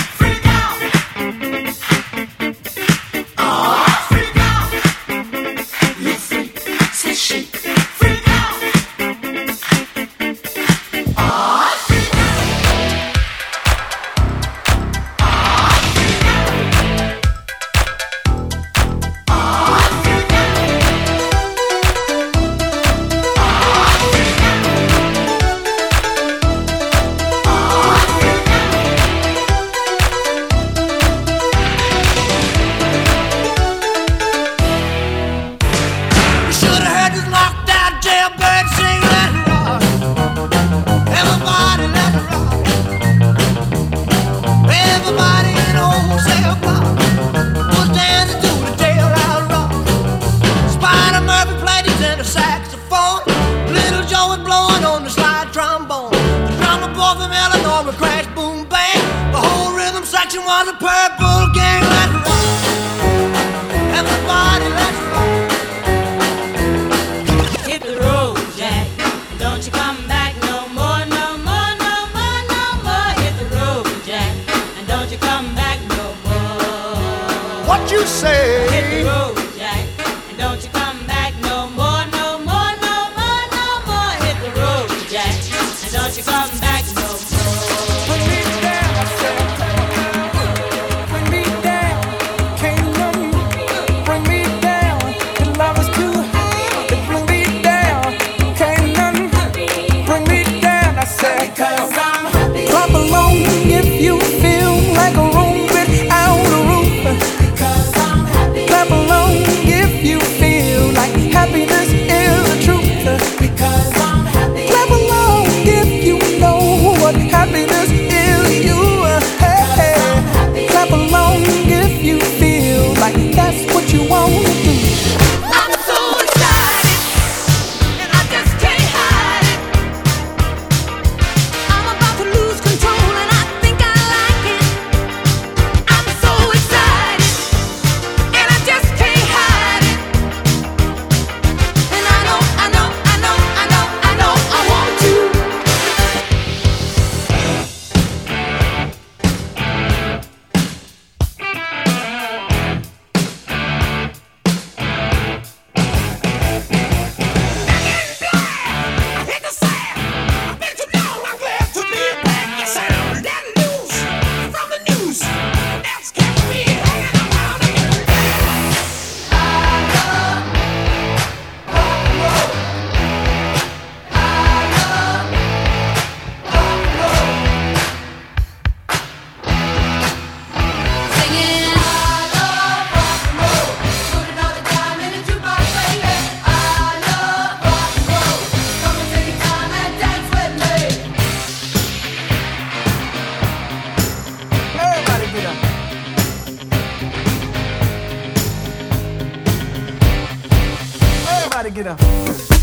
Was a purple gang, let's rock. Everybody, let's rock. Hit the road, Jack. Don't you come back no more, no more, no more, no more. Hit the road, Jack. And don't you come back no more. What you say? Hit the road, Jack. And don't you come back no more, no more, no more, no more. Hit the road, Jack. And don't you come back no more. Put me down, I said. Clap along if you feel like a room without a roof. Clap along if you feel like happiness is the truth. Clap along if you know what happiness is. You, hey. Clap along if you feel like that's what you want to do. Everybody get up.